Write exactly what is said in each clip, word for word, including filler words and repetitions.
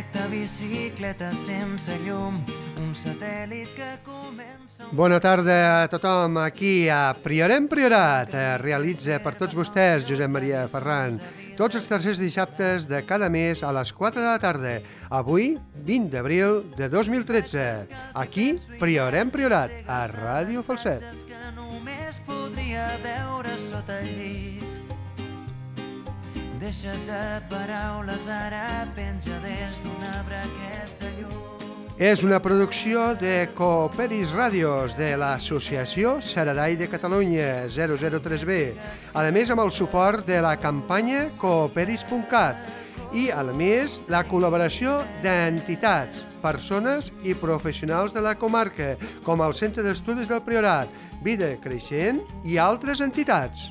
perfecta, bicicleta sense llum, un satèl·lit que comença... Bona tarda a tothom aquí a Priorem Priorat. Realitza per tots vostès, Josep Maria Ferran, tots els tercers dissabtes de cada mes a les quatre de la tarda. Avui, vint d'abril de dos mil tretze. Aquí, Priorem Priorat, a Ràdio Falset. Que només podria veure sota el llit. Deixa't de paraules, ara penja des d'un arbre aquesta llum. És una producció de Cooperis Ràdios de l'Associació Saraday de Catalunya zero zero tres B, a més amb el suport de la campanya cooperis punt cat i, a més, la col·laboració d'entitats, persones i professionals de la comarca, com el Centre d'Estudis del Priorat, Vida Creixent i altres entitats.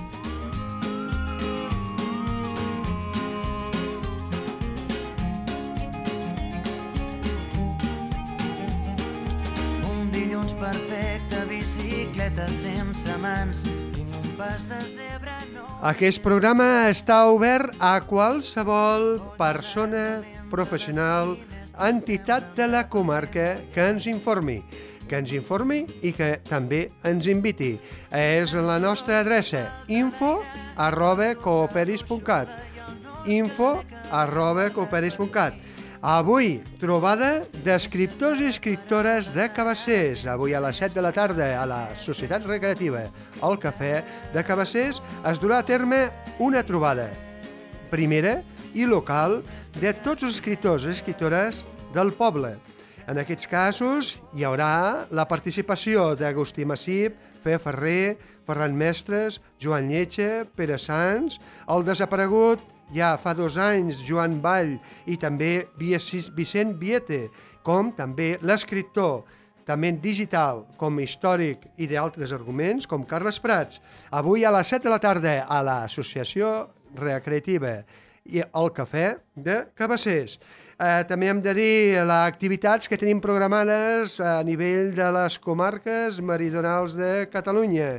Perfecta, bicicleta sense mans, tinc un pas de zebra no... Aquest programa està obert a qualsevol persona professional, entitat de la comarca que ens informi, que ens informi i que també ens inviti. És la nostra adreça, info arroba cooperis punt cat, info arroba cooperis punt cat. Avui, trobada d'escriptors i escriptores de Cabassers. Avui a les set de la tarda a la Societat Recreativa El Cafè de Cabassers es durà a terme una trobada primera i local de tots els escriptors i escriptores del poble. En aquests casos hi haurà la participació d'Agustí Massip, Fe Ferrer, Ferran Mestres, Joan Lletja, Pere Sans, el desaparegut ja fa dos anys, Joan Vall, i també Vicent Viete, com també l'escriptor, també digital, com històric i d'altres arguments, com Carles Prats. Avui a les set de la tarda a l'Associació Recreativa i el Cafè de Cabassers. Eh, també hem de dir les activitats que tenim programades a nivell de les comarques meridionals de Catalunya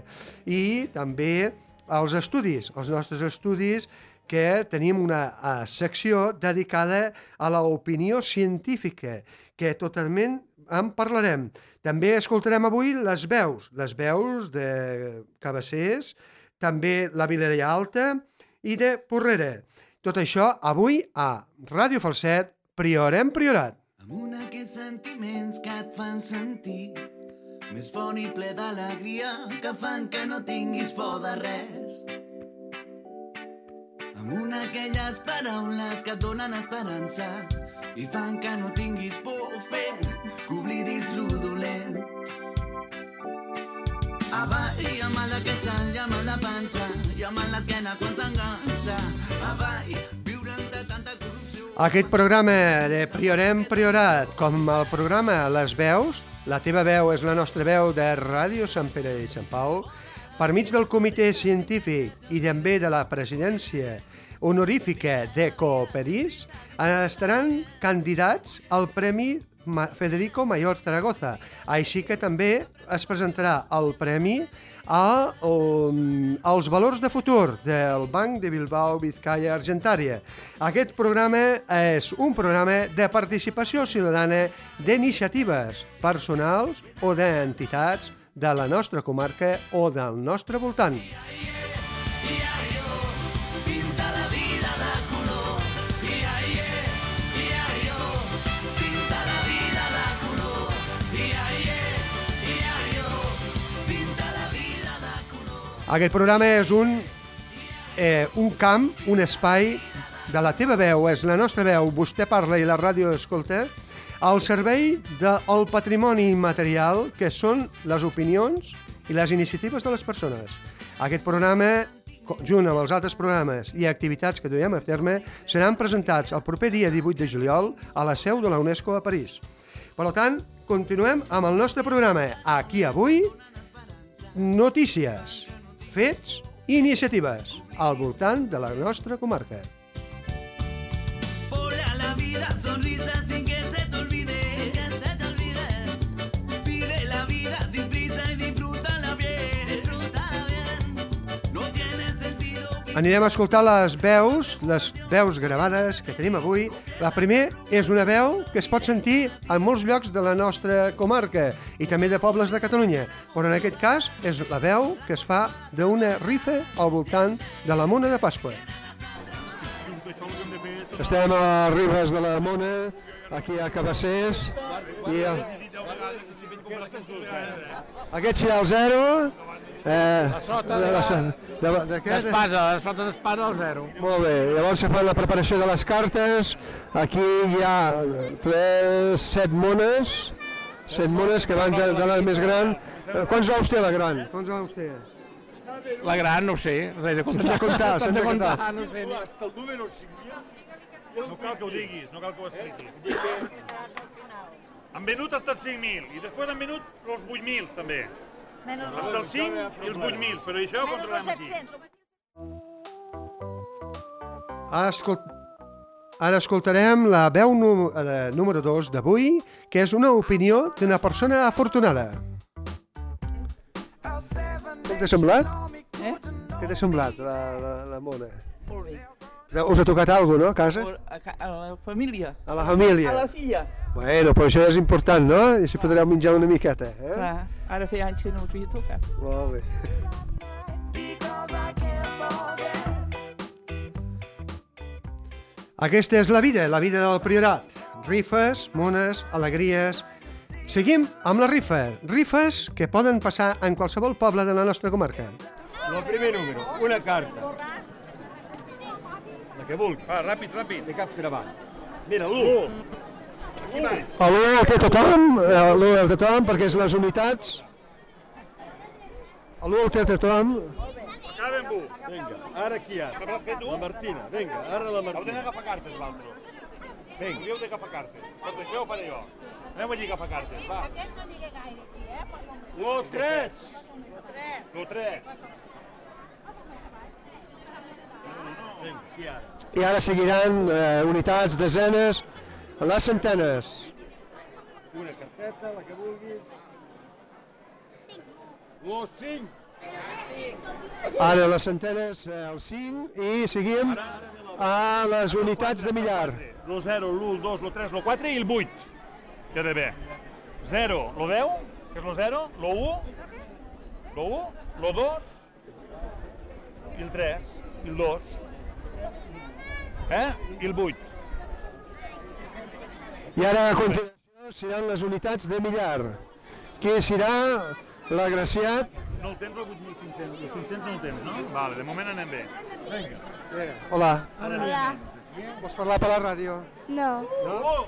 i també els estudis, els nostres estudis, que tenim una uh, secció dedicada a l'opinió científica, que totalment en parlarem. També escoltarem avui les veus, les veus de Cabassers, també la Vilaria Alta i de Porrera. Tot això avui a Ràdio Falset, Priorem Priorat. Amb un d'aquests sentiments que et fan sentir més bon i ple d'alegria, que fan que no tinguis por de res. Amb una d'aquelles paraules que et donen esperança i fan que no tinguis por, fent que oblidis lo dolent. Avall, amb el que sal, i amb la panxa, i amb l'esquena quan s'enganxa. Avall, viure entre tanta corrupció... Aquest programa de Priorem Priorat, com el programa Les Veus, la teva veu és la nostra veu de Ràdio Sant Pere i Sant Pau, per mig del comitè científic i també de la presidència honorífica de Cooperis, estaran candidats al Premi Federico Mayor Zaragoza. Així que també es presentarà el premi a, um, als valors de futur del Banc de Bilbao Vizcaya Argentària. Aquest programa és un programa de participació ciutadana d'iniciatives personals o d'entitats de la nostra comarca o del nostre voltant. Aquest programa és un, eh, un camp, un espai de la teva veu, és la nostra veu, vostè parla i la ràdio escolta, al servei del patrimoni immaterial que són les opinions i les iniciatives de les persones. Aquest programa, junt amb els altres programes i activitats que duem a terme, seran presentats el proper dia divuit de juliol a la seu de la UNESCO a París. Per tant, continuem amb el nostre programa. Aquí avui, notícies, fets i iniciatives al voltant de la nostra comarca. Hola la vida, sonrisa sin que se te olvide. Sin que se te olvide. Vive la vida sin prisa y disfrútala bien. Disfrútala bien. No tiene sentido vivir. Anirem a escoltar les veus, les veus gravades que tenim avui. La primera és una veu que es pot sentir en molts llocs de la nostra comarca i també de pobles de Catalunya, però en aquest cas és la veu que es fa d'una rifa al voltant de la Mona de Pasqua. Estem a les ribes de la Mona, aquí a Cabassers, i el... aquest serà el zero. Eh, La sota de, de, de, de, de, d'espasa, la sota d'espasa al zero. Molt bé, llavors se fa la preparació de les cartes. Aquí hi ha tres, set mones, set mones que van de, de la més gran. Quants ous té la gran? Quants ous té? La gran, no ho sé, s'ha de comptar. S'ha de comptar, s'ha de comptar. No sé. Hasta el número cinc mil. No cal que ho diguis, no cal que ho expliquis. Han venut hasta els cinc mil i després han venut els vuit mil també. Hasta els cinc i els vuit mil, però això ho controlem aquí. Escolt... Ara escoltarem la veu número dos d'avui, que és una opinió d'una persona afortunada. Què t'ha semblat? Eh? Què t'ha semblat, la, la, la Mona? Molt bé. Us ha tocat alguna cosa, no, a casa? A, ca- a la família. A la família? A la filla. Bueno, però això és important, no? I si podreu menjar una miqueta, eh? Clar, ara feia anys que no us havia tocat. Molt bé. Aquesta és la vida, la vida del Priorat. Rifes, mones, alegries... Seguim amb la rifa. Rifes que poden passar en qualsevol poble de la nostra comarca. El primer número, una carta. La que vulgui. Va, ràpid, ràpid. De cap per avall. Mira, l'u. Aquí baix. L'u el té tothom, l'u el té tothom perquè és les unitats. L'u el té tothom. Acaba amb u. Vinga, ara qui ha? Sabràs fer tu? La Martina, vinga, ara la Heu d'anar a Martina. agafar cartes, l'altre. Vinga. Hauríeu d'agafar cartes. Tot això ho faré jo. Anem allí a agafar cartes, va. Aquest no digui gaire aquí, eh? Perquè Lo tres. Tu tres. Vinga, qui ara? I ara seguiran eh, unitats, desenes, les centenes. Una carteta, la que vulguis. Lo cinc. Ara les centenes, eh, el cinc, i seguim a les unitats de millar. Lo zero, l'u, el dos, lo tres, lo quatre i el vuit. Té d'haver. zero, lo deu, que és lo zero, lo u, lo u, lo dos, i el tres, i el dos, eh? I el vuit. I ara a continuació seran les unitats de millar, que serà l'agraciat. No el tens, el vuit mil cinc-cents? El cinc-cents no el tens, no? Vale, de moment anem bé. Vinga. Hola, Hola. vols parlar per la ràdio? No. No?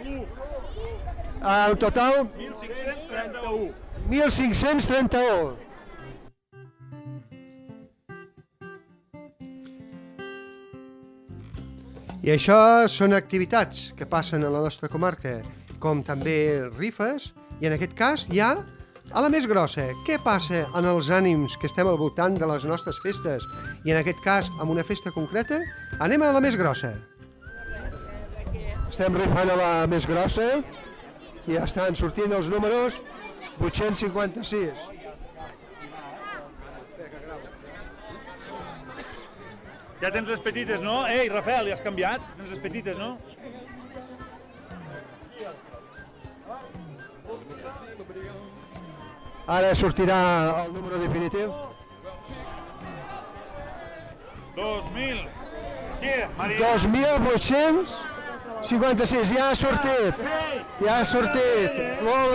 El total, mil cinc-cents trenta-u. mil cinc-cents trenta-u. I això són activitats que passen a la nostra comarca, com també rifes, i en aquest cas hi ha a la més grossa. Què passa en els ànims que estem al voltant de les nostres festes? I en aquest cas, amb una festa concreta, anem a la més grossa. Estem rifant a la més grossa i ja estan sortint els números vuit-cents cinquanta-sis. Ja tens les petites, no? Ei, Rafael, ja has canviat? Tens les petites, no? Ara sortirà el número definitiu. dos mil. Aquí, Maria. dos mil vuit-cents cinquanta-sis. Ja ha sortit. Ja ha sortit. Molt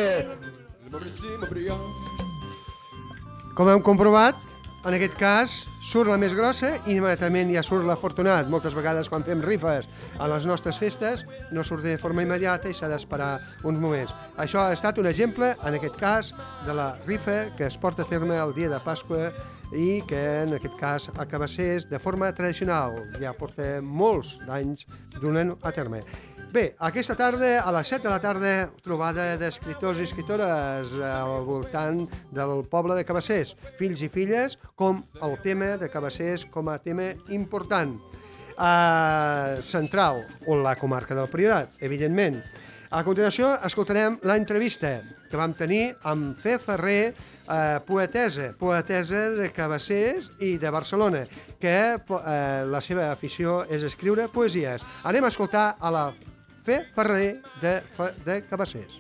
bé. Com hem comprovat, en aquest cas surt la més grossa i immediatament ja surt l'afortunat. Moltes vegades quan fem rifes a les nostres festes no surt de forma immediata i s'ha d'esperar uns moments. Això ha estat un exemple, en aquest cas, de la rifa que es porta a terme el dia de Pasqua i que en aquest cas a Cabassers de forma tradicional. Ja porta molts d'anys donant a terme. Bé, aquesta tarda, a les set de la tarda, trobada d'escriptors i escriptores al voltant del poble de Cabassers, fills i filles, com el tema de Cabassers com a tema important. Uh, central, o la comarca del Priorat, evidentment. A continuació, escoltarem l'entrevista que vam tenir amb Fe Ferrer, eh, poetesa, poetesa de Cabassers i de Barcelona, que eh, la seva afició és escriure poesies. Anem a escoltar a la Fe Ferrer de, de Cabassers.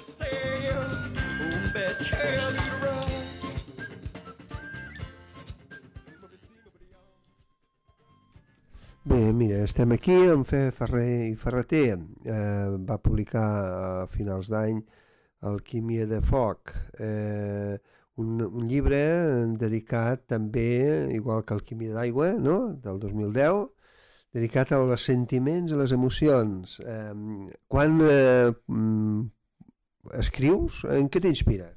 Bé, mira, estem aquí amb Fe Ferrer i Ferreter. Eh, va publicar a finals d'any Alquímia de foc, eh, un, un llibre dedicat també, igual que Alquímia d'aigua, no?, del dos mil deu, dedicat als sentiments i les emocions. Eh, quan eh, escrius, en què t'inspires?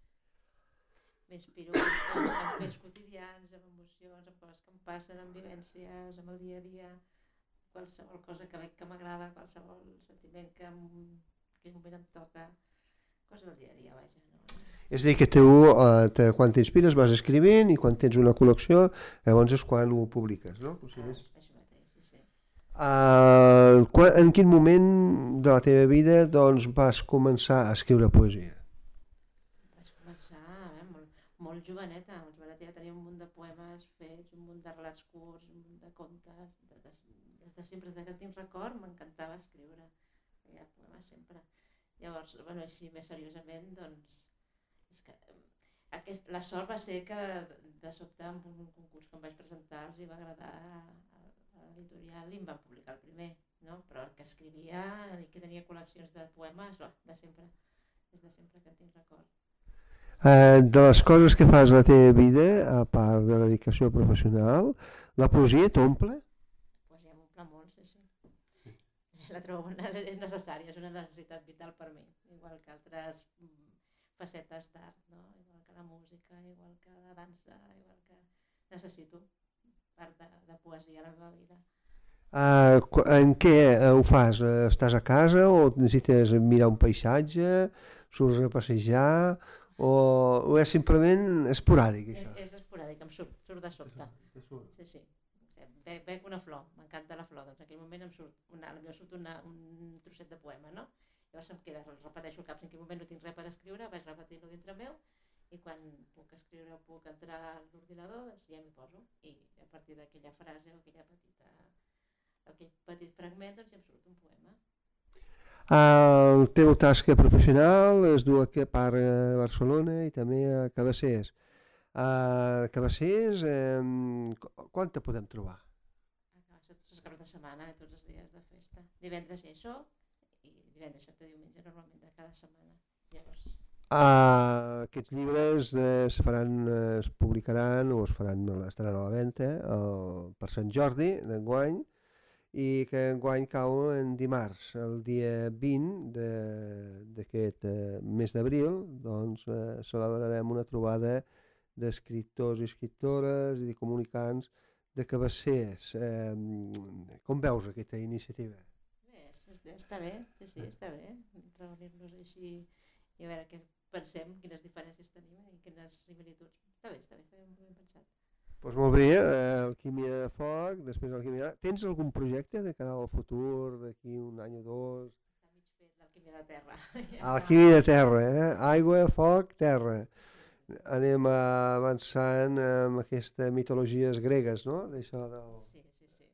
M'inspiro en fets quotidians, en emocions, en coses que em passen, en vivències, en el dia a dia, qualsevol cosa que veig que m'agrada, qualsevol sentiment que en aquell moment em toca, cosa del dia a dia, vaja. No? És a dir, que tu, eh, te, quan t'inspires vas escrivint i quan tens una col·lecció, llavors és quan ho publiques, no? O sigui, és... Ah, això mateix, sí, sí. Uh, quan, en quin moment de la teva vida doncs, vas començar a escriure poesia? Vaig començar eh, molt, molt joveneta, molt joveneta, ja tenia un munt de poemes fets, un munt de relats curts, un munt de contes, de, de, des de sempre, des que tinc record, m'encantava escriure, feia poemes sempre. Llavors, bueno, així més seriosament, doncs, és que aquest, la sort va ser que de, de sobte en un concurs que em vaig presentar els hi va agradar a, a l'editorial i em van publicar el primer, no? Però que escrivia i que tenia col·leccions de poemes, no, de sempre, des de sempre que en tinc record. Uh, de les coses que fas a la teva vida, a part de la dedicació professional, la poesia t'omple? Pues ja m'omple molt, sí, sí. La trobo, és necessària, és una necessitat vital per mi, igual que altres facetes d'art, no? Igual que la música, igual que la dansa, igual que necessito part de, de poesia a la meva vida. Uh, en què ho fas? Estàs a casa o necessites mirar un paisatge, surts a passejar o, o és simplement esporàdic? Això? És, és esporàdic, em surt, surt de sobte. Sí, sí. Ve, veig una flor, m'encanta la flor, doncs en aquell moment em surt, una, potser surt una, un trosset de poema, no? Llavors em queda, el repeteixo al cap, si en aquell moment no tinc res per escriure, vaig repetint-lo dintre meu i quan puc escriure o puc entrar a l'ordinador, doncs ja m'hi poso i a partir d'aquella frase o aquella petita, aquell petit fragment, doncs ja em surt un poema. El teu tasca professional es du aquí a part a Barcelona i també a Cabassers. A Cabassers, eh, quan te podem trobar? Tots els caps de setmana, tots els dies de festa. Divendres ja hi soc i divendres, dissabte, diumenge, normalment de cada setmana. Llavors... Uh, aquests llibres eh, es faran, eh, es publicaran o es faran, estaran a la venda el, per Sant Jordi d'enguany i que enguany cau en dimarts, el dia vint d'aquest eh, mes d'abril, doncs eh, celebrarem una trobada d'escriptors i escriptores i de comunicants de Cabassers. Eh, com veus aquesta iniciativa? Bé, està bé, sí, sí, està bé, reunir-nos així i a veure què pensem, quines diferències tenim i quines similituds. Està bé, està bé, està ben, ben pensat. Doncs molt bé, eh, Alquímia de foc, després Alquímia de... Tens algun projecte de cara al futur, d'aquí un any o dos? Està mig fet l'alquímia de terra. Alquímia de terra, eh? Aigua, foc, terra. Anem avançant amb aquestes mitologies gregues, no? D'això del... Sí, sí, sí.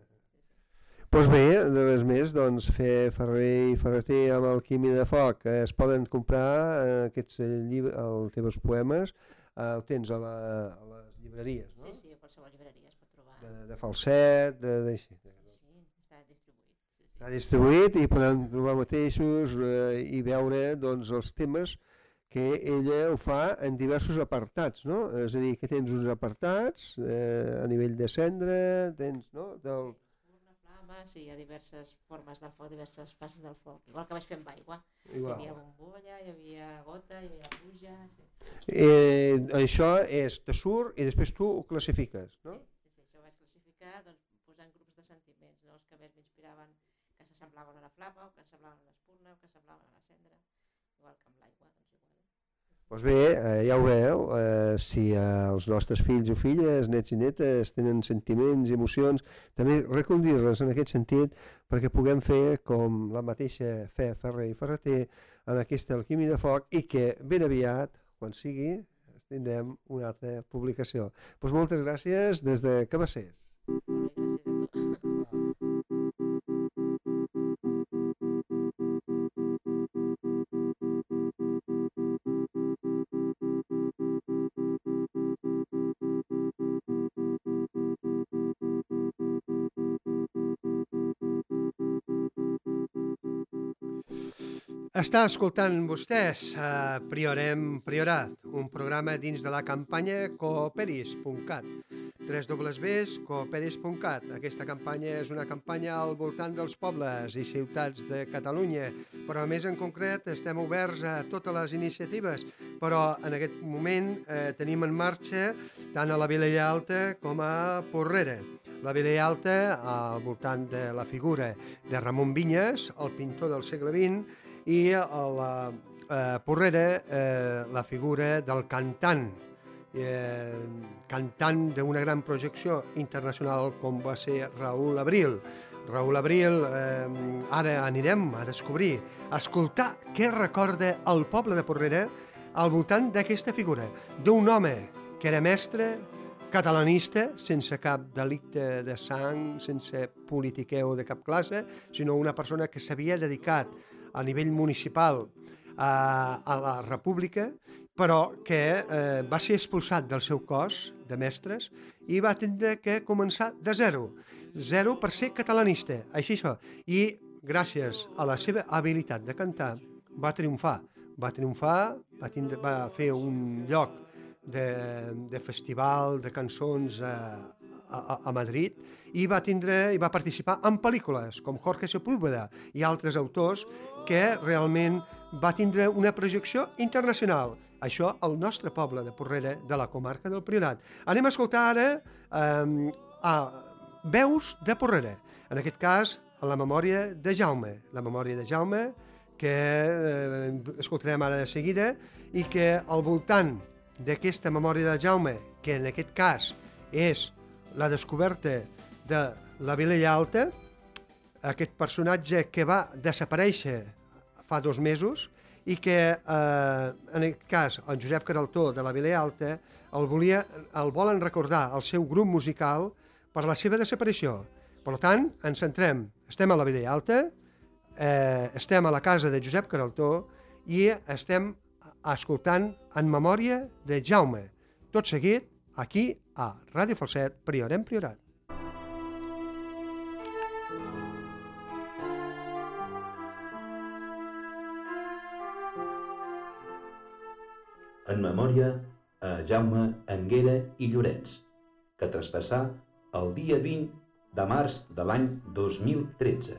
Doncs bé, de res més, doncs, fer Ferrer i Ferreter amb Alquímia de foc. Es poden comprar eh, aquests llibres, els teus poemes, eh, el tens a, la, a les llibreries, no? Sí, sí, a qualsevol llibreria es pot trobar. De, de falset, de... de, sí, sí, està distribuït. Sí, sí. Està distribuït i podem trobar mateixos eh, i veure doncs, els temes que ella ho fa en diversos apartats, no? És a dir, que tens uns apartats eh, a nivell de cendra, tens, no? Del... Sí, una flama, sí, hi ha diverses formes del foc, diverses fases del foc, igual que vaig fer amb aigua. Igual. Hi havia bombolla, hi havia gota, hi havia pluja... Sí. Eh, això és, te surt i després tu ho classifiques, no? Sí, sí, sí, això ho vaig classificar doncs, posant grups de sentiments, no? Els que més m'inspiraven, que s'assemblaven a la flama, o que s'assemblaven a l'espurna, o que s'assemblaven a la cendra, igual que amb l'aigua, doncs igual. Doncs bé, eh, ja ho veieu, eh, si eh, els nostres fills o filles, nets i netes, tenen sentiments i emocions, també recollir-les en aquest sentit perquè puguem fer com la mateixa fe Ferrer i Ferreter en aquesta alquímia de foc i que ben aviat, quan sigui, tindrem una altra publicació. Doncs moltes gràcies des de Cabassers. Molt bé, gràcies a tu. Està escoltant vostès uh, Priorem Priorat, un programa dins de la campanya cooperis punt cat, w w w punt cooperis punt cat. Aquesta campanya és una campanya al voltant dels pobles i ciutats de Catalunya, però més en concret estem oberts a totes les iniciatives, però en aquest moment eh, tenim en marxa tant a la Vilella Alta com a Porrera. La Vilella Alta, al voltant de la figura de Ramon Vinyes, el pintor del segle vint, i a la eh, Porrera eh, la figura del cantant, eh, cantant d'una gran projecció internacional com va ser Raül Abril. Raül Abril, eh, ara anirem a descobrir, a escoltar què recorda el poble de Porrera al voltant d'aquesta figura, d'un home que era mestre, catalanista, sense cap delicte de sang, sense politiqueu de cap classe, sinó una persona que s'havia dedicat a nivell municipal a, a la República, però que eh, va ser expulsat del seu cos de mestres i va tindre que començar de zero, zero per ser catalanista, així això. I gràcies a la seva habilitat de cantar va triomfar, va triomfar, va, tindre, va fer un lloc de, de festival de cançons a, a, a Madrid i va tindre i va participar en pel·lícules com Jorge Sepúlveda i altres autors que realment va tindre una projecció internacional. Això al nostre poble de Porrera, de la comarca del Priorat. Anem a escoltar ara eh, a veus de Porrera. En aquest cas, a la memòria de Jaume. La memòria de Jaume, que eh, escoltarem ara de seguida, i que al voltant d'aquesta memòria de Jaume, que en aquest cas és la descoberta de la Vilella Alta, aquest personatge que va desaparèixer fa dos mesos i que, eh, en aquest cas, el Josep Caraltó de la Vilella Alta el, volia, el volen recordar al seu grup musical per la seva desaparició. Per tant, ens centrem, estem a la Vilella Alta, eh, estem a la casa de Josep Caraltó i estem escoltant en memòria de Jaume. Tot seguit, aquí a Ràdio Falset, Priorem Priorat. En memòria a Jaume Anguera i Llorenç, que traspassà el dia vint de març de l'any dos mil tretze.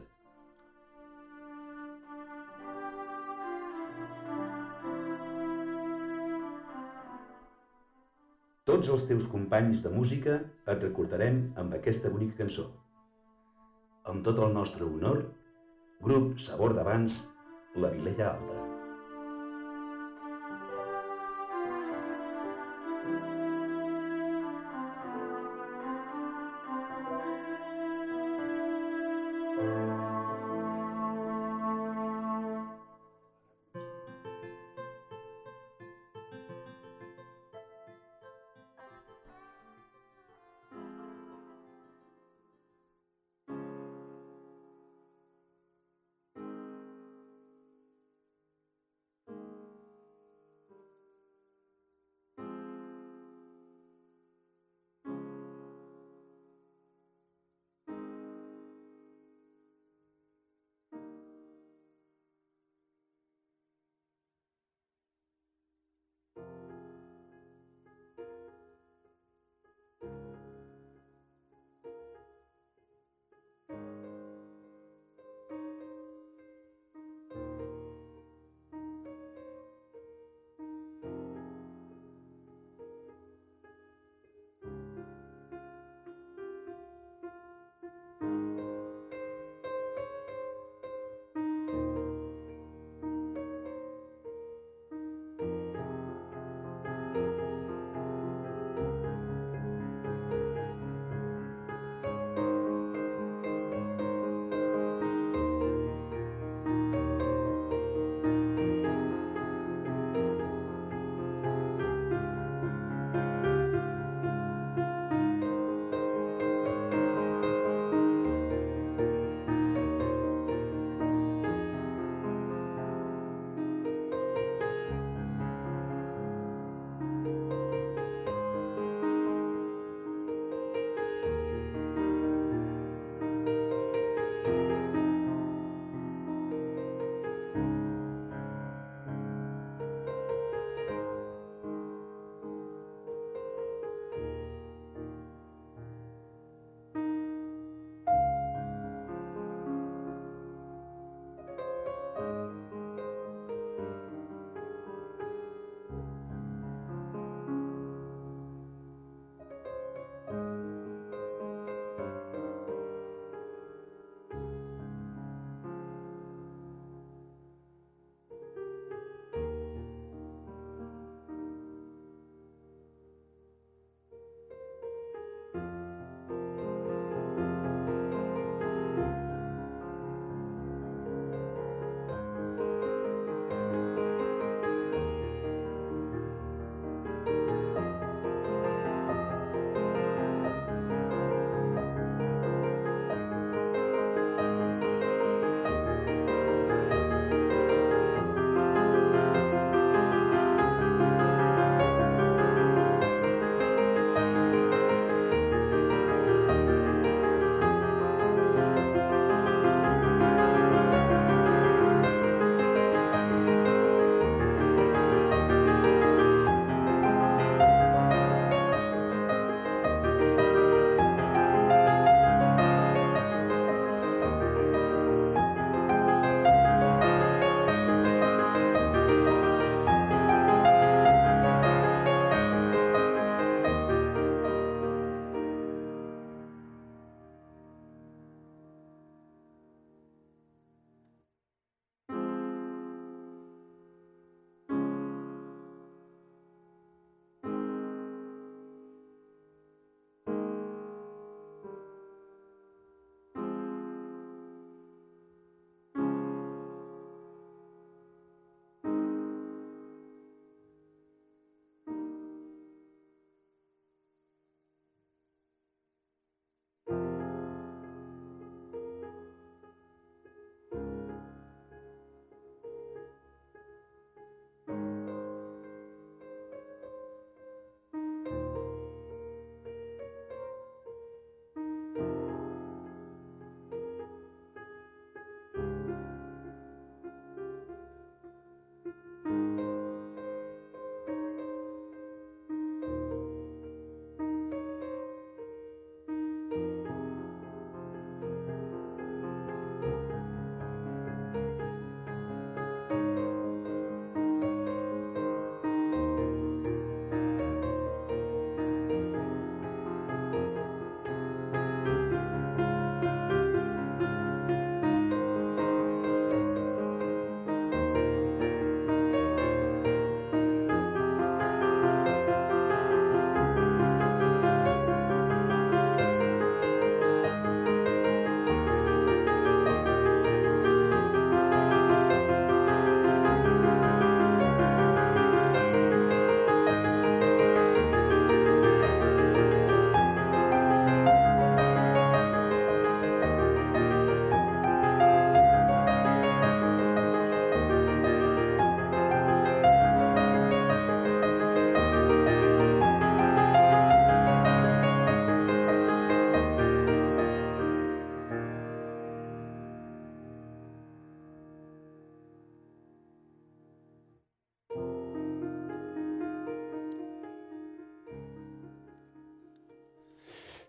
Tots els teus companys de música et recordarem amb aquesta bonica cançó. Amb tot el nostre honor, grup Sabor d'Abans, la Vilella Alta.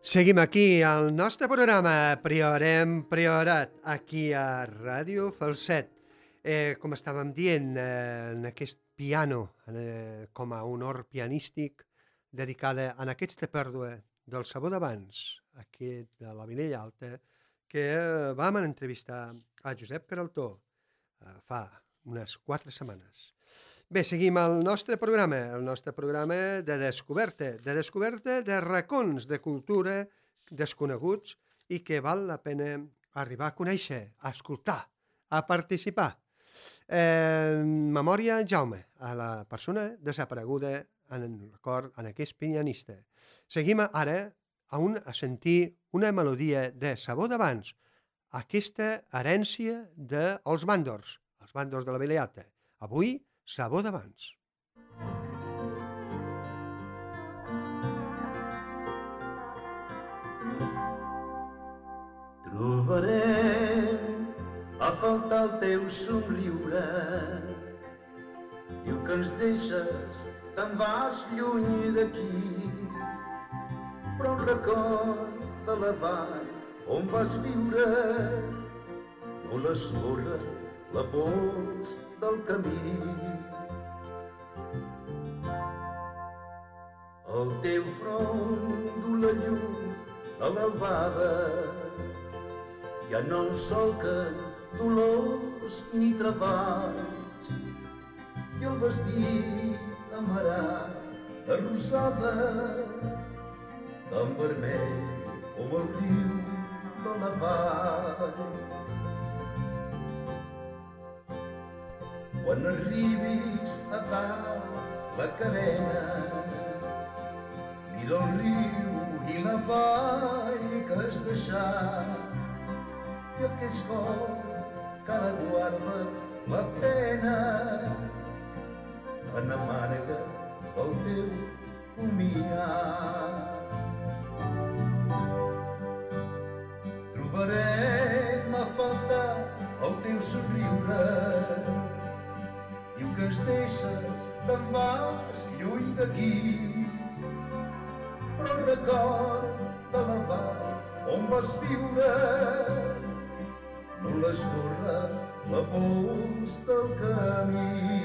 Seguim aquí al nostre programa Priorem Priorat, aquí a Ràdio Falset. Eh, com estàvem dient, eh, en aquest piano, eh, com a honor pianístic, dedicada a aquesta pèrdua del sabor d'abans, aquest de la Vilella Alta, que eh, vam entrevistar a Josep Peraltó eh, fa unes quatre setmanes. Bé, seguim el nostre programa, el nostre programa de descoberta, de descoberta de racons de cultura desconeguts i que val la pena arribar a conèixer, a escoltar, a participar. Eh, memòria Jaume, a la persona desapareguda en el record, en aquest pianista. Seguim ara a, un, a sentir una melodia de sabor d'abans, aquesta herència dels bàndors, els bàndors de la Vilella Alta. Avui, sabor d'abans. Trobarem a faltar el teu somriure. Diu que ens deixes, te'n vas lluny d'aquí, però un record de la vall on vas viure no l'esborra la pols del camí. El teu front du la llum de l'albada, ja no en solquen dolors ni treballs, i el vestit amarat de rosada, tan vermell com el riu de la vall. Quan arribis a dalt la carena, mira el riu i la vall que has deixat, i aquell cor que ara guarda la pena, tan amarga pel teu comiat. Trobarem a faltar el teu somriure. Diu que es deixes, te'n vas lluny d'aquí, però el record de la vall on vas viure no l'esborra la pols del camí.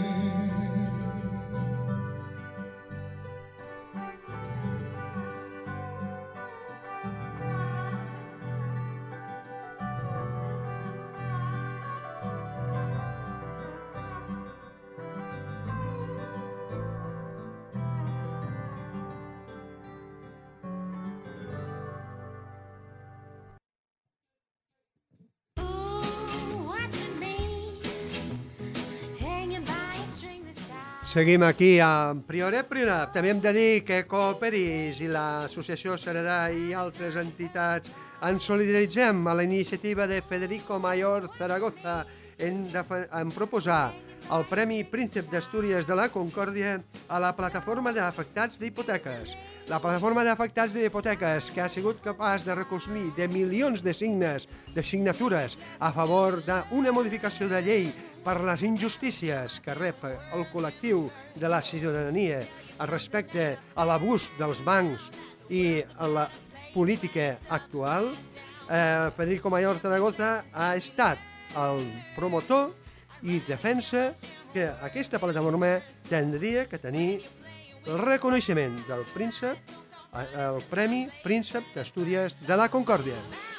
Seguim aquí a Priorat Priorat. També hem de dir que Cooperis i l'Associació Ceredà i altres entitats ens solidaritzem a la iniciativa de Federico Mayor Zaragoza en, en proposar el Premi Príncep d'Astúries de la Concòrdia a la plataforma d'afectats d'hipoteques. La plataforma d'afectats d'hipoteques que ha sigut capaç de recollir de milions de signes, de signatures a favor d'una modificació de llei per les injustícies que rep el col·lectiu de la ciutadania respecte a l'abús dels bancs i a la política actual, eh, Federico Mayor Zaragoza ha estat el promotor i defensa que aquesta plataforma tindria que tenir el reconeixement del príncep, el Premi Príncep d'Astúries de la Concòrdia.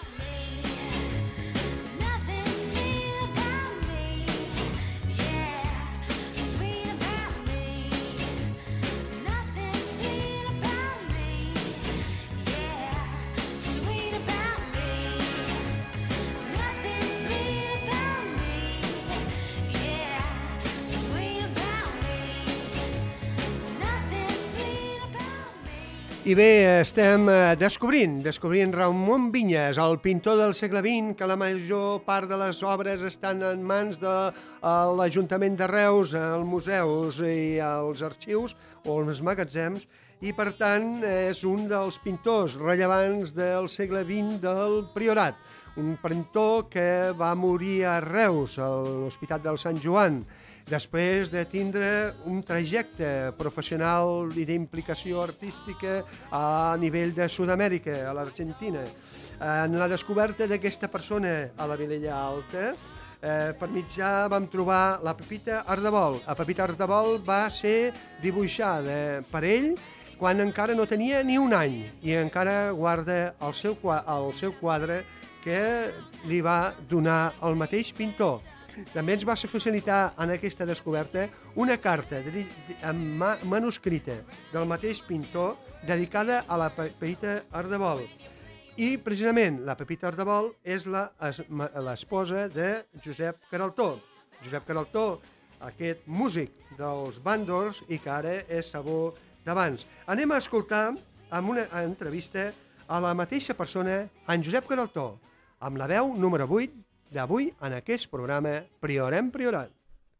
I bé, estem descobrint, descobrint Ramon Vinyes, el pintor del segle vint, que la major part de les obres estan en mans de l'Ajuntament de Reus, els museus i els arxius o els magatzems, i per tant és un dels pintors rellevants del segle vint del Priorat. un prentor que va morir a Reus, a l'Hospital del Sant Joan, després de tindre un trajecte professional i d'implicació artística a nivell de Sud-amèrica, a l'Argentina. En la descoberta d'aquesta persona a la Vilella Alta, eh, per mitjà vam trobar la Pepita Ardebol. La Pepita Ardebol va ser dibuixada per ell quan encara no tenia ni un any i encara guarda el seu, el seu quadre que li va donar el mateix pintor. També ens va facilitar en aquesta descoberta una carta de, de, manuscrita del mateix pintor dedicada a la Pepita Ardebol. I precisament la Pepita Ardebol és l'esposa de Josep Queraltó. Josep Queraltó, aquest músic dels Bàndors i que ara és sabó d'abans. Anem a escoltar amb una entrevista a la mateixa persona, en Josep Queraltó, amb la veu número vuit d'avui en aquest programa Priorem Priorat.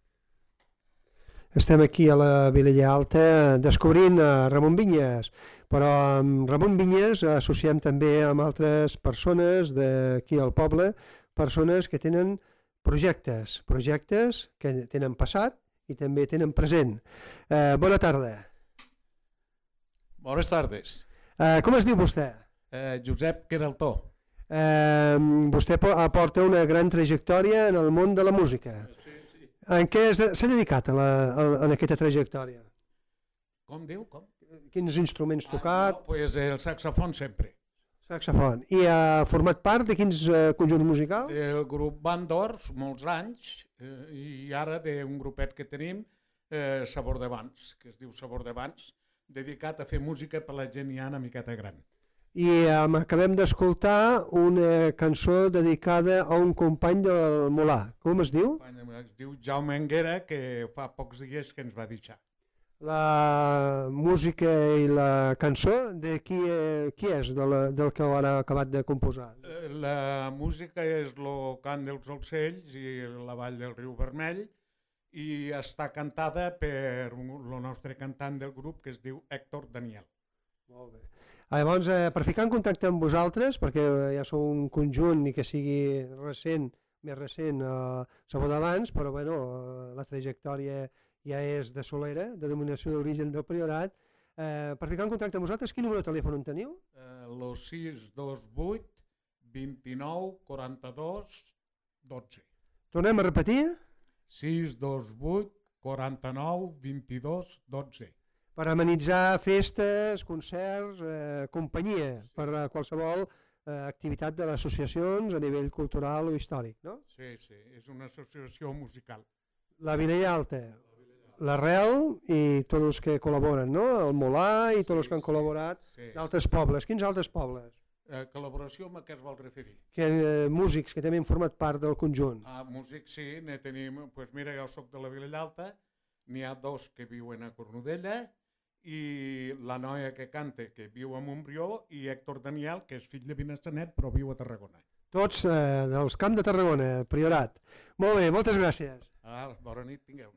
Estem aquí a la Vilella Alta descobrint a Ramon Vinyes, però amb Ramon Vinyes associem també amb altres persones d'aquí al poble, persones que tenen projectes, projectes que tenen passat i també tenen present. Eh, bona tarda. Bones tardes. Eh, com es diu vostè? Eh, Josep Queraltó. Eh, vostè aporta una gran trajectòria en el món de la música. Sí, sí. En què s'ha dedicat a la, a, en aquesta trajectòria? Com diu? Com? Quins instruments Ah, tocat? no, pues el saxofon sempre. Saxofon. I ha format part de quins eh, conjunts musicals? El grup Bàndors, molts anys, eh, i ara d'un grupet que tenim, eh, Sabor de Bans, que es diu Sabor de Bans, dedicat a fer música per la gent ja una miqueta gran. I um, acabem d'escoltar una cançó dedicada a un company del Molà. Com es diu? Es diu Jaume Anguera, que fa pocs dies que ens va deixar. La música i la cançó, de qui, eh, qui és, de la, del que ara ha acabat de composar? La música és el cant dels ocells i la vall del riu Vermell i està cantada per el nostre cantant del grup que es diu Héctor Daniel. Molt bé. Llavors, eh, per ficar en contacte amb vosaltres, perquè ja sou un conjunt i que sigui recent, més recent, eh, sabó d'abans, però bueno, eh, la trajectòria ja és de Solera, de denominació d'origen del Priorat. Eh, per ficar en contacte amb vosaltres, quin número de telèfon en teniu? Eh, el sis dos vuit vint-i-nou quaranta-dos dotze. Tornem a repetir? sis dos vuit quaranta-nou vint-i-dos dotze. Per amenitzar festes, concerts, eh, companyia, per a qualsevol eh, activitat de les associacions a nivell cultural o històric, no? Sí, sí, és una associació musical. La Vilella Alta, l'Arrel i tots els que col·laboren, no? El Molà i tots els que han col·laborat sí, d'altres pobles. Quins altres pobles? Eh, col·laboració amb què es vol referir? Que, eh, músics que també han format part del conjunt. Ah, músics sí, ne tenim, pues mira, jo soc de la Vilella Alta, n'hi ha dos que viuen a Cornudella, i la noia que canta, que viu a Montbrió, i Héctor Daniel, que és fill de Benissanet, però viu a Tarragona. Tots eh, dels Camps de Tarragona, Priorat. Molt bé, moltes gràcies. Ah, bona nit, tingueu.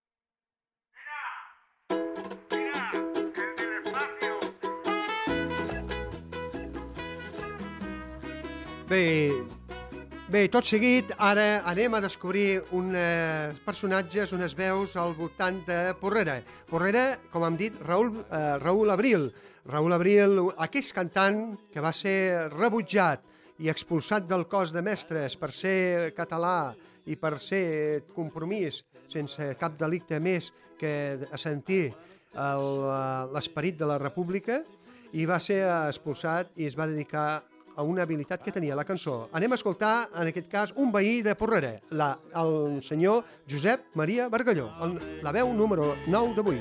Bé, bé, tot seguit, ara anem a descobrir uns personatges, unes veus al voltant de Porrera. Porrera, com hem dit, Raül, eh, Raül Abril. Raül Abril, aquest cantant que va ser rebutjat i expulsat del cos de mestres per ser català i per ser compromís sense cap delicte més que a sentir l'esperit de la república, i va ser expulsat i es va dedicar a una habilitat que tenia la cançó. Anem a escoltar, en aquest cas, un veí de Porrera, la, el senyor Josep Maria Bargalló, el, la veu número nou d'avui.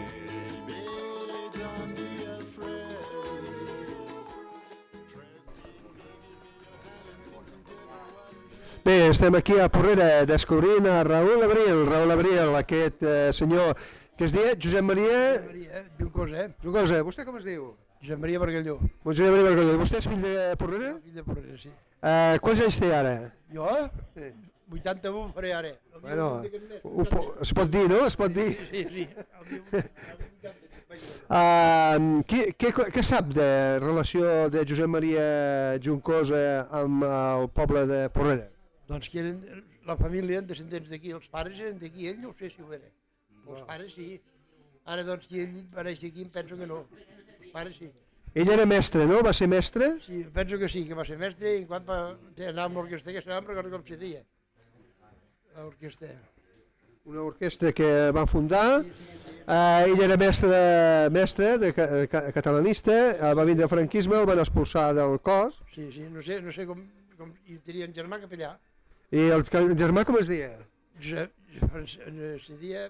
Bé, estem aquí a Porrera descobrint a Raül Abril, Raül Abril, aquest eh, senyor que es deia Josep Maria... Josep Maria, Juncosa. Juncosa, vostè com es diu? Josep Maria Bargalló. Josep Maria Bargalló. Vostè és fill de Porrera? Fill de Porrera, sí. Uh, quants anys té ara? Jo? Sí. vuitanta-u faré ara. Bueno, ho po es pot dir, no? Es pot dir. Sí, sí. Uh, què, què, què sap de relació de Josep Maria Juncosa amb el poble de Porrera? Doncs que eren, la família eren descendents d'aquí, els pares eren d'aquí, ell no sé si ho era. Els pares sí. Ara doncs que ell pareix aquí, em penso que no. Els pares sí. Ell era mestre, no? Va ser mestre? Sí, penso que sí, que va ser mestre i quan va anar amb l'orquestra, que no em recordo com se deia. L'orquestra. Una orquestra que va fundar. Uh, ell era mestre, mestre de, de, de catalanista, uh, va vindre el franquisme, el van expulsar del cos. Sí, sí, no sé, no sé com, com i tenia un germà capellà. I el, el germà com es deia? Josep, se deia...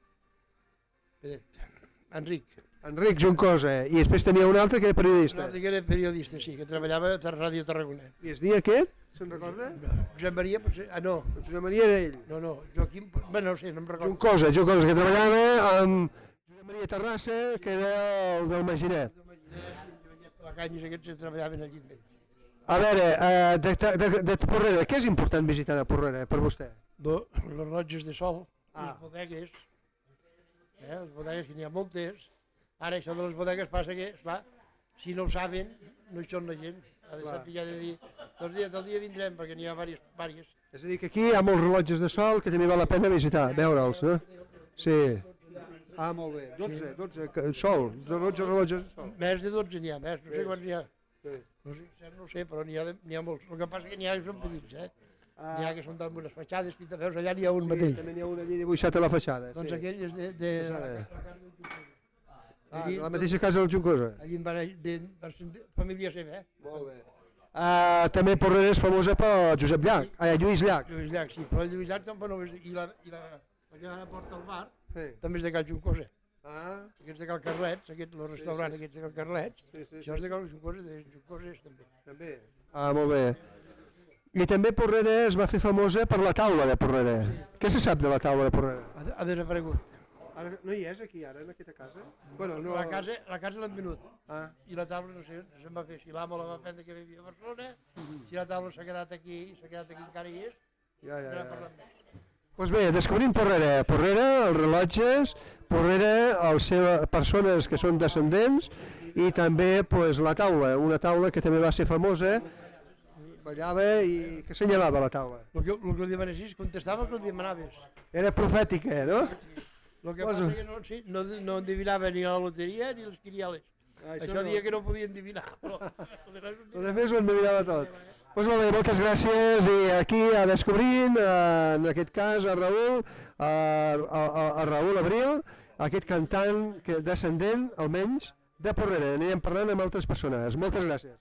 Enric. Enric Juncosa, i després tenia un altre que era periodista. Un altre que era periodista, sí, que treballava a Ràdio Tarragona. I es deia aquest? Se'n recorda? Josep Maria, potser... Ah, no. Josep Maria era ell. No, no, Joaquim... Bé, no sé, no em recordo. Juncosa, Juncosa, que treballava amb Josep Maria Terrassa, que era el del Maginet. La Canyes, aquests treballaven allí amb ells. A veure, uh, de, de, de, de Porrera, què és important visitar de Porrera per vostè? Bo, les rotges de sol, ah. les bodegues, eh, les bodegues que n'hi ha moltes. Ara això de les bodegues passa que, esclar, si no ho saben, no hi són la gent. Ha de saber de dir, tot dia, tot dia vindrem, perquè n'hi ha diverses, diverses. És a dir, que aquí hi ha molts rellotges de sol que també val la pena visitar, veure'ls, no? Sí. Ah, molt bé. dotze, dotze, sol, dotze rellotges de sol. Més de dotze n'hi ha, més, no sé quants n'hi ha. No sé, no sé, però n'hi ha, ha molts. El que passa que n'hi ha que són petits, eh? N'hi ha que són amb unes fatxades, veus, allà n'hi ha un mateix. Sí, també n'hi ha un allí dibuixat a la fatxada. Doncs aquell és de... de... Ah, la mateixa casa del Juncosa. Allí en va anar de, de família seva, eh? Molt bé. Uh, també Porrera és famosa per Josep Llach, eh, Lluís Llach. Lluís Llach, sí, però Lluís Llach tampoc no és... I la, i la, la que ara porta al bar, sí. També és de Cal Juncosa. Ah. Aquests de Cal Carlets, aquest, el restaurant sí, sí. Aquests de Cal Carlets, sí, sí, això és de Cal Juncosa, de Juncosa és també. També. Ah, molt bé. I també Porrera es va fer famosa per la taula de Porrera. Sí. Què se sap de la taula de Porrera? Ha, ha desaparegut. No hi és aquí ara, en aquesta casa? Bueno, no... La casa, la casa l'han venut. Ah. I la taula no sé, se'n va fer. Si l'amo la va prendre que vivia a Barcelona, mm-hmm. Si la taula s'ha quedat aquí, s'ha quedat aquí encara hi és, ja, ja, ja. parlant més. Doncs bé, descobrim Porrera. Porrera, els rellotges, Porrera, les seves persones que són descendents i també pues, la taula, una taula que també va ser famosa, ballava i que assenyalava la taula. El que, el que li demanaves, contestava el que li demanaves. Era profètica, no? El que passa que no, sí, no, no endivinava ni la loteria ni les quiniales. Ah, això això no. Dia que no podia endivinar. Però... El més ho endivinava tot. Doncs pues molt bé, moltes gràcies. I aquí a Descobrint, en aquest cas a Raül, a, a, a Raül Abril, aquest cantant que descendent, almenys, de Porrera. Anirem parlant amb altres persones. Moltes gràcies.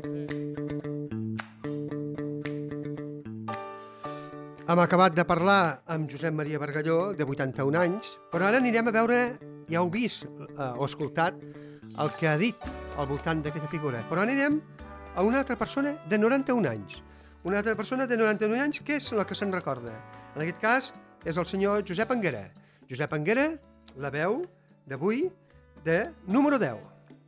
Hem acabat de parlar amb Josep Maria Bargalló, de vuitanta-un anys, però ara anirem a veure, ja heu vist eh, o escoltat, el que ha dit al voltant d'aquesta figura. Però anirem a una altra persona de noranta-un anys. Una altra persona de noranta-un anys, que és la que se'n recorda. En aquest cas, és el senyor Josep Anguera. Josep Anguera, la veu d'avui, de número deu.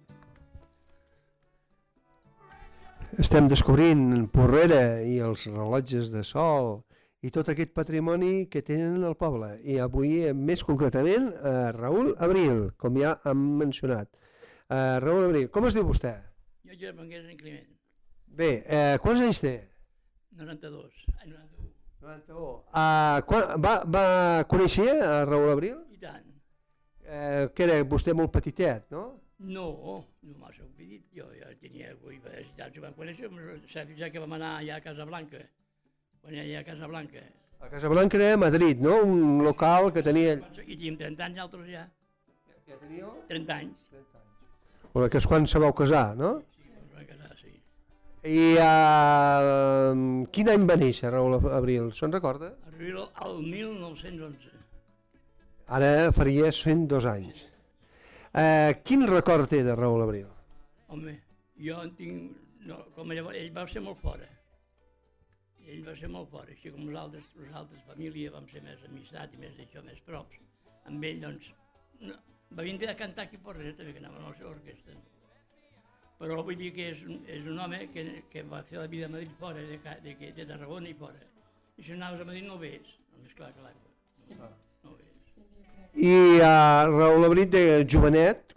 Estem descobrint Porrera i els rellotges de sol i tot aquest patrimoni que tenen al poble. I avui, més concretament, a Raül Abril, com ja hem mencionat. Uh, Raül Abril, com es diu vostè? Jo, Josep Anguera en Climent. Bé, uh, quants anys té? noranta-dos. Ai, noranta-u. noranta-u. Uh, quan, va, va conèixer a Raül Abril? I tant. Uh, que era vostè molt petitet, no? No, no massa petit. Jo ja tenia vuit anys, ho vam conèixer, ja que vam anar allà a Casablanca. Quan hi havia a Casablanca. A Casablanca era a Madrid, no? Un local que tenia... I teníem trenta anys, altres ja. Ja teníeu? trenta anys. Bueno, que és quan se vau casar, no? Sí, ens vam casar, sí. I uh, quin any va néixer Raül Abril? Se'n recorda? Abril al mil nou-cents onze. Ara faria cent dos anys. Uh, quin record té de Raül Abril? Home, jo en tinc... No, com llavors, ell va ser molt fora. Ell va ser molt fora, així com les altres, les altres famílies vam ser més amistat i més això, més props. Amb ell, doncs, no, va vindre a cantar aquí a Porrera, també, que anava a la seva orquestra. Però vull dir que és, és un home que, que va fer la vida a Madrid fora, de, de, de, de Tarragona i fora. I si anaves a Madrid no ho veus, només clar que l'aigua. No, no ho veus. I uh, Raül Abril de jovenet,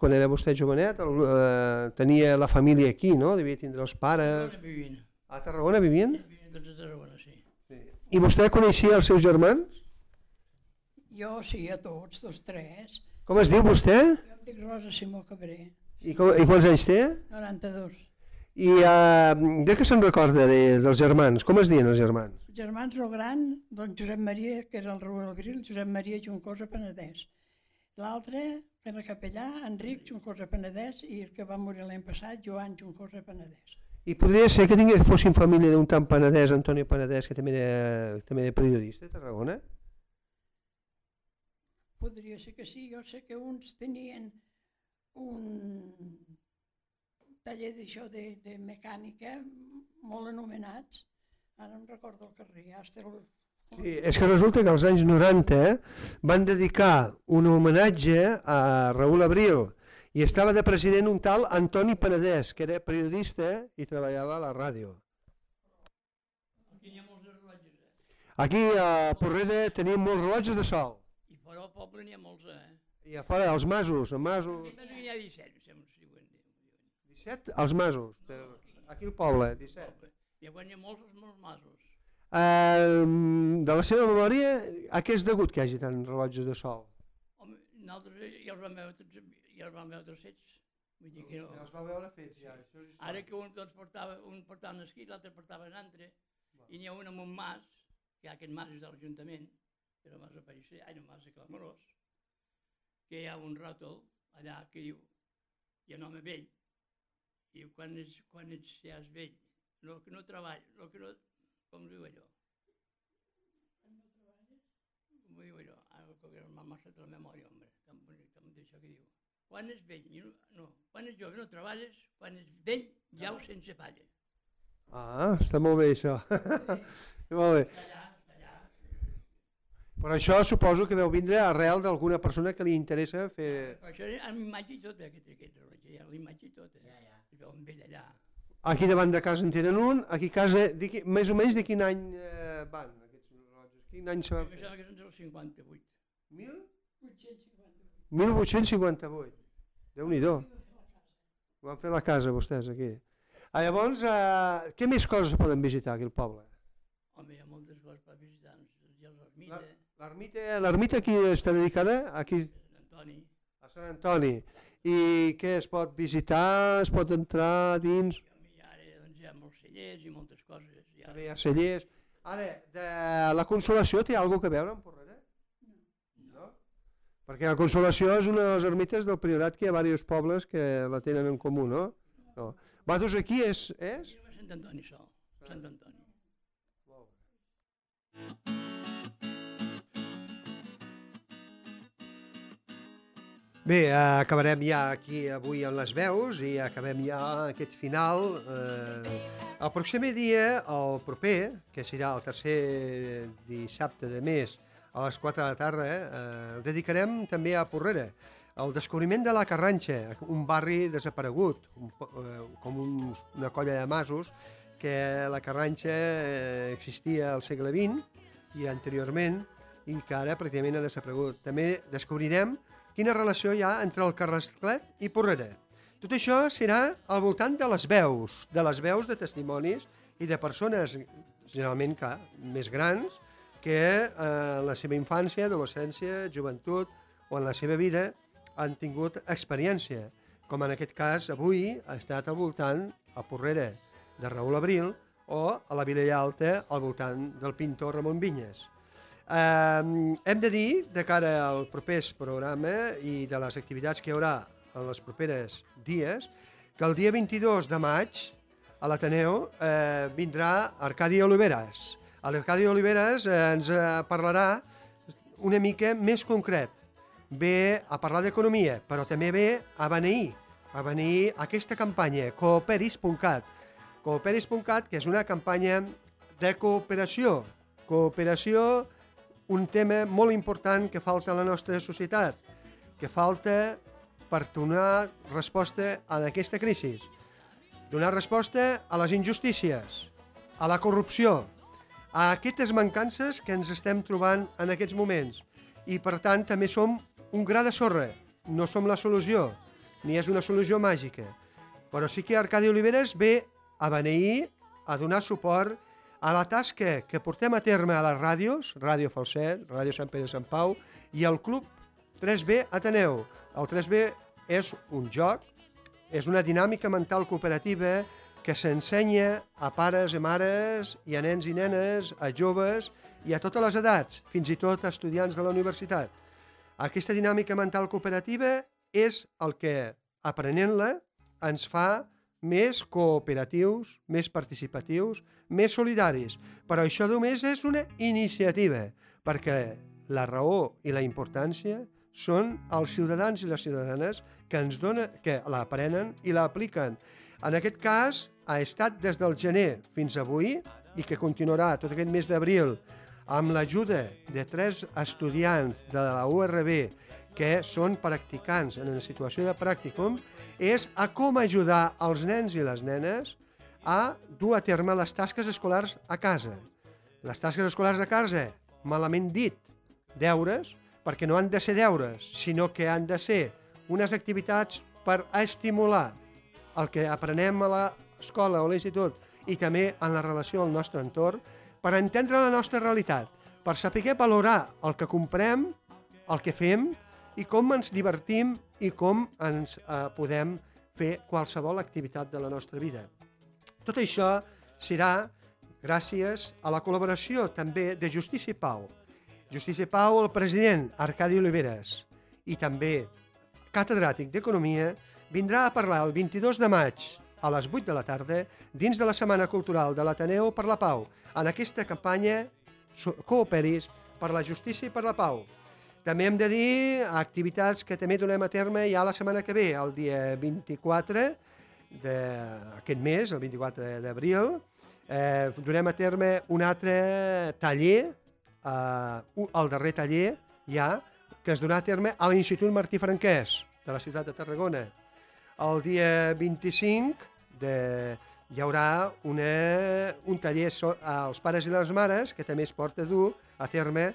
quan era vostè jovenet, el, eh, tenia la família aquí, no? Devia tindre els pares... A Tarragona vivien. A Tarragona vivien? Vivien tots a Tarragona, sí. I vostè coneixia els seus germans? Jo sí, a tots, dos, tres. Com es diu vostè? Jo em dic Rosa Simó Cabré. I, com, i quants anys té? noranta-dos. I uh, de què se'n recorda de, dels germans? Com es diuen els germans? Els germans, el gran, doncs Josep Maria, que era el Raúl Abril, Josep Maria Juncosa Penedès. L'altre, que era capellà, Enric Juncosa Penedès, i el que va morir l'any passat, Joan Juncosa Penedès. I podria ser que tingués, fossin família d'un tant Penedès, Antonio Penedès, que també era, també era periodista a Tarragona? Podria ser que sí, jo sé que uns tenien un taller d'això de, de mecànica molt anomenats, ara em recordo el carrer, hasta el... Sí, és que resulta que als anys noranta van dedicar un homenatge a Raúl Abril i estava de president un tal Antoni Penedès, que era periodista i treballava a la ràdio. Aquí hi ha molts rellotges, eh? Aquí a Porrera tenim molts rellotges de sol. I fora del poble n'hi ha molts, eh? I a fora, als masos, a masos... Aquí n'hi ha disset, em sembla, si diuen. disset? Als masos. Aquí al poble, disset. I quan hi ha molts, molts masos. Uh, de la seva memòria, a què és degut que hi hagi tants rellotges de sol? Home, nosaltres ja els vam veure tots, ja els vam veure tots fets. Vull dir que no. Ja els va veure fets, ja. Això és Ara que un tots portava, un portava un esquí, l'altre portava un altre, i n'hi ha un amb un mas, que hi ha aquest mas és de l'Ajuntament, que era el mas de Pariser, ai, no, mas de Clamorós, que hi ha un ròtol allà que diu, hi ha un home vell, i quan ets, quan ets, ja és vell, el que no treballa, el que no... Com diu allò? Com diu allò? Ara que m'ha marxat la memòria, home, tan bonic, tan d'això que diu. Quan és vell, no, quan és jove no treballes, quan és vell, jau sense palla. Ah, està molt bé això. Molt bé. Però això suposo que deu vindre arrel d'alguna persona que li interessa fer... Però això amb imatge i tot, aquest, aquest rellotge, hi ha l'imatge i tot, eh? Es veu un vell allà. Aquí davant de casa en tenen un, aquí a casa, dic, més o menys de quin any eh, van aquests rellotges? Quin any se va fer? Em sembla que són del cinquanta-vuit. Mil? vuit-cents cinquanta-vuit. mil vuit-cents cinquanta-vuit. Déu-n'hi-do. Ho van fer a la casa vostès aquí. Ah, llavors, eh, què més coses poden visitar aquí al poble? Home, hi ha moltes coses per visitar. Hi ha l'ermita. L'ermita, l'ermita aquí està dedicada? Aquí... Sant Antoni. A Sant Antoni. I què es pot visitar? Es pot entrar dins? Hi ha molts cellers i moltes coses. Ja. També hi ha cellers. Ara, de la Consolació té alguna cosa a veure amb Porrera? No. No? Perquè la Consolació és una de les ermites del Priorat que hi ha diversos pobles que la tenen en comú, no? No. Vosaltres aquí és... és? Aquí només Sant Antoni sol. Sant Antoni. Molt bé. Bé, eh, acabarem ja aquí avui amb les veus i acabem ja aquest final. Eh, el pròxim dia, el proper, que serà el tercer dissabte de mes a les quatre de la tarda, eh, el dedicarem també a Porrera. El descobriment de la Carranxa, un barri desaparegut, un, eh, com un, una colla de masos, que la Carranxa eh, existia al segle vint i anteriorment i que ara pràcticament ha desaparegut. També descobrirem quina relació hi ha entre el Carrasclet i Porrera. Tot això serà al voltant de les veus, de les veus de testimonis i de persones, generalment, clar, més grans, que eh, en la seva infància, adolescència, joventut o en la seva vida han tingut experiència, com en aquest cas avui ha estat al voltant a Porrera de Raúl Abril o a la Vilella Alta al voltant del pintor Ramon Vinyes. Eh, hem de dir, de cara al propers programa i de les activitats que hi haurà en els propers dies, que el dia vint-i-dos de maig a l'Ateneu eh, vindrà Arcadi Oliveras. L'Arcadi Oliveras eh, ens parlarà una mica més concret. Ve a parlar d'economia, però també ve a beneir, a beneir aquesta campanya, cooperis punt cat. Cooperis punt cat, que és una campanya de cooperació. Cooperació, un tema molt important que falta a la nostra societat, que falta per donar resposta a aquesta crisi. Donar resposta a les injustícies, a la corrupció, a aquestes mancances que ens estem trobant en aquests moments. I, per tant, també som un gra de sorra, no som la solució. ni és una solució màgica. Però sí que Arcadi Oliveres ve a beneir, a donar suport a la tasca que portem a terme a les ràdios, Ràdio Falset, Ràdio Sant Pere de Sant Pau, i el Club tres B Ateneu. El tres B és un joc, és una dinàmica mental cooperativa que s'ensenya a pares i mares, i a nens i nenes, a joves i a totes les edats, fins i tot a estudiants de la universitat. Aquesta dinàmica mental cooperativa és el que, aprenent-la, ens fa més cooperatius, més participatius, més solidaris. Però això només és una iniciativa, perquè la raó i la importància són els ciutadans i les ciutadanes que ens dona, que l'aprenen i l'apliquen. En aquest cas, ha estat des del gener fins avui i que continuarà tot aquest mes d'abril amb l'ajuda de tres estudiants de la U R B que són practicants en una situació de pràcticum, és a com ajudar els nens i les nenes a dur a terme les tasques escolars a casa. Les tasques escolars a casa, malament dit, deures, perquè no han de ser deures, sinó que han de ser unes activitats per estimular el que aprenem a l'escola o a l'institut i també en la relació al nostre entorn, per entendre la nostra realitat, per saber valorar el que comprem, el que fem i com ens divertim i com ens eh, podem fer qualsevol activitat de la nostra vida. Tot això serà gràcies a la col·laboració també de Justícia i Pau. Justícia i Pau, el president Arcadi Oliveres i també catedràtic d'Economia, vindrà a parlar el vint-i-dos de maig a les vuit de la tarda dins de la Setmana Cultural de l'Ateneu per la Pau, en aquesta campanya Cooperis per la Justícia i per la Pau. També hem de dir activitats que també donem a terme ja la setmana que ve, el dia vint-i-quatre d'aquest mes, el vint-i-quatre d'abril, eh, donem a terme un altre taller, eh, el darrer taller ja, que es donarà a terme a l'Institut Martí Franquès de la ciutat de Tarragona. El dia vint-i-cinc de, hi haurà una, un taller so, als pares i les mares que també es porta a dur a terme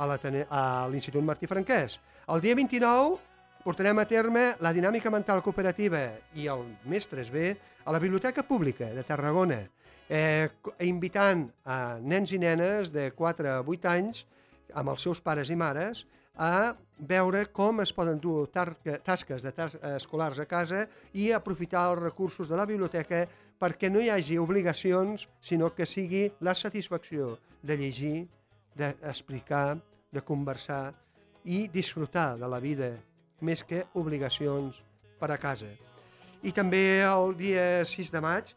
a l'Institut Martí Franquès. El dia vint-i-nou portarem a terme la dinàmica mental cooperativa i el mes tres B a la Biblioteca Pública de Tarragona, eh, invitant a nens i nenes de quatre a vuit anys amb els seus pares i mares a veure com es poden dur tasques de tas escolars a casa i aprofitar els recursos de la biblioteca perquè no hi hagi obligacions, sinó que sigui la satisfacció de llegir, d'explicar, de conversar i disfrutar de la vida, més que obligacions per a casa. I també el dia sis de maig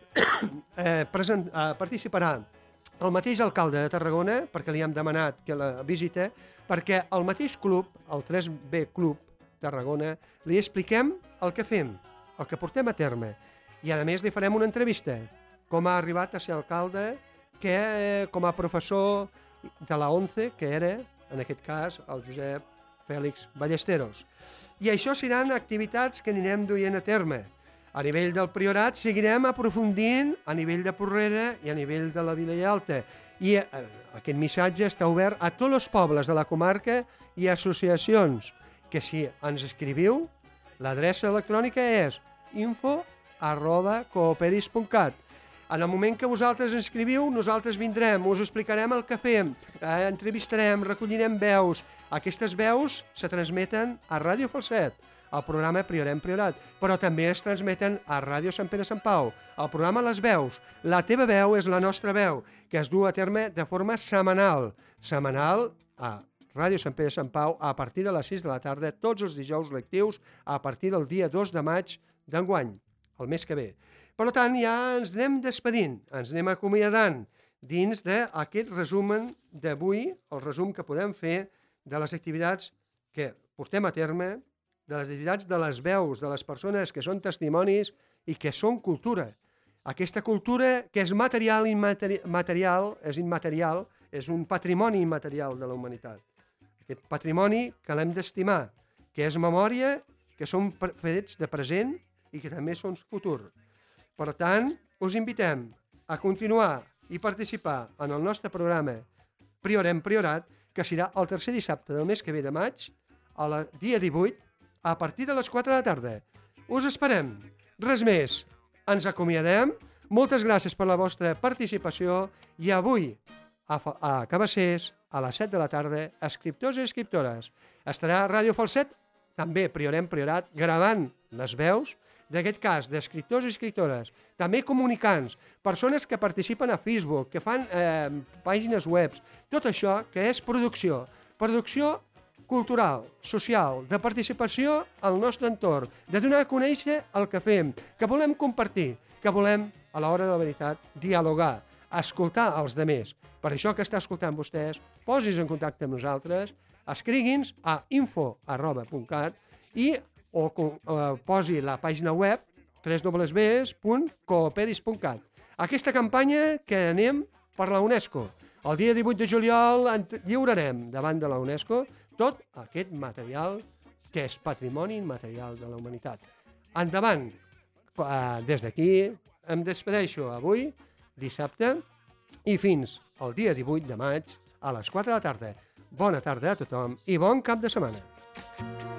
eh, present, eh, participarà el mateix alcalde de Tarragona, perquè li hem demanat que la visita, perquè el mateix club, el tres B Club Tarragona, li expliquem el que fem, el que portem a terme, i a més li farem una entrevista, com ha arribat a ser alcalde, que com a professor de la ONCE, que era, en aquest cas, el Josep Fèlix Ballesteros. I això seran activitats que anirem duient a terme. A nivell del Priorat seguirem aprofundint a nivell de Porrera i a nivell de la Vila Alta. I eh, aquest missatge està obert a tots els pobles de la comarca i associacions, que si ens escriviu, l'adreça electrònica és info arroba cooperis punt cat. En el moment que vosaltres ens escriviu, nosaltres vindrem, us explicarem el que fem, eh, entrevistarem, recollirem veus. Aquestes veus se transmeten a Ràdio Falset, al programa Priorem Priorat, però també es transmeten a Ràdio Sant Pere Sant Pau, al programa Les Veus. La teva veu és la nostra veu, que es du a terme de forma setmanal. Setmanal a Ràdio Sant Pere Sant Pau a partir de les sis de la tarda, tots els dijous lectius, a partir del dia dos de maig d'enguany, el mes que ve. Per tant, ja ens anem despedint, ens anem acomiadant dins d'aquest resumen d'avui, el resum que podem fer de les activitats que portem a terme, de les activitats de les veus, de les persones que són testimonis i que són cultura. Aquesta cultura que és material i immaterial, és immaterial, és un patrimoni immaterial de la humanitat. Aquest patrimoni que l'hem d'estimar, que és memòria, que són fets de present i que també són futur. Per tant, us invitem a continuar i participar en el nostre programa Priorem Priorat, que serà el tercer dissabte del mes que ve de maig, a la dia divuit, a partir de les quatre de la tarda. us esperem. Res més, ens acomiadem. Moltes gràcies per la vostra participació i avui, a, a Cabassers, a les set de la tarda, escriptors i escriptores. Estarà Ràdio Falset, també Priorem Priorat, gravant les veus, d'aquest cas, d'escriptors i escriptores, també comunicants, persones que participen a Facebook, que fan eh, pàgines webs, tot això que és producció. Producció cultural, social, de participació al nostre entorn, de donar a conèixer el que fem, que volem compartir, que volem, a l'hora de la veritat, dialogar, escoltar els demés. Per això que està escoltant vostès, posis en contacte amb nosaltres, escrigui'ns a info arroba punt cat i o eh, posi la pàgina web w w w punt cooperis punt cat. Aquesta campanya que anem per la UNESCO. El dia divuit de juliol lliurarem davant de la UNESCO tot aquest material que és patrimoni immaterial de la humanitat. Endavant! Eh, des d'aquí em despedeixo avui, dissabte, i fins al dia divuit de maig a les quatre de la tarda. Bona tarda a tothom i bon cap de setmana.